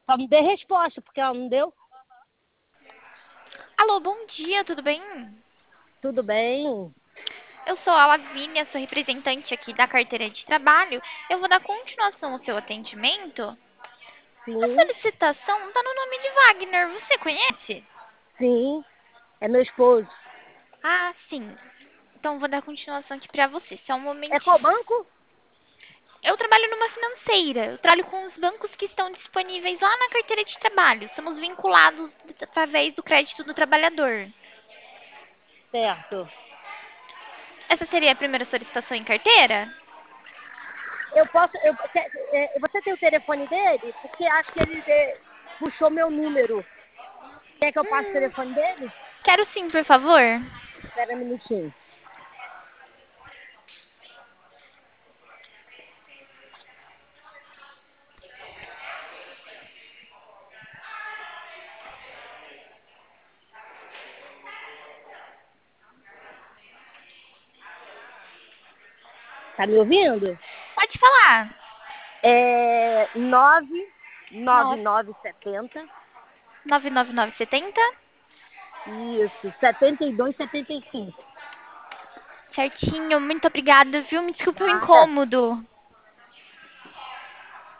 Só me dê resposta, porque ela não deu. Alô, bom dia, tudo bem? Tudo bem? Eu sou a Lavínia, sou representante aqui da carteira de trabalho. Eu vou dar continuação ao seu atendimento. A Sim, solicitação está no nome de Wagner, você conhece? sim. É meu esposo. Ah, sim. Então vou dar continuação aqui para você. Só um É qual momentinho. banco? Eu trabalho numa financeira. Eu trabalho com os bancos que estão disponíveis lá na carteira de trabalho. Somos vinculados através do crédito do trabalhador. Certo. Essa seria a primeira solicitação em carteira? Eu posso. Você tem o telefone dele? Porque acho que ele puxou meu número. Quer que eu passe o Hum, telefone dele? quero sim, por favor. Espera um minutinho. Tá me ouvindo? Pode falar. É 99970. 99970. Isso, 7275. Certinho, muito obrigada, viu? Me desculpe o Nada. incômodo.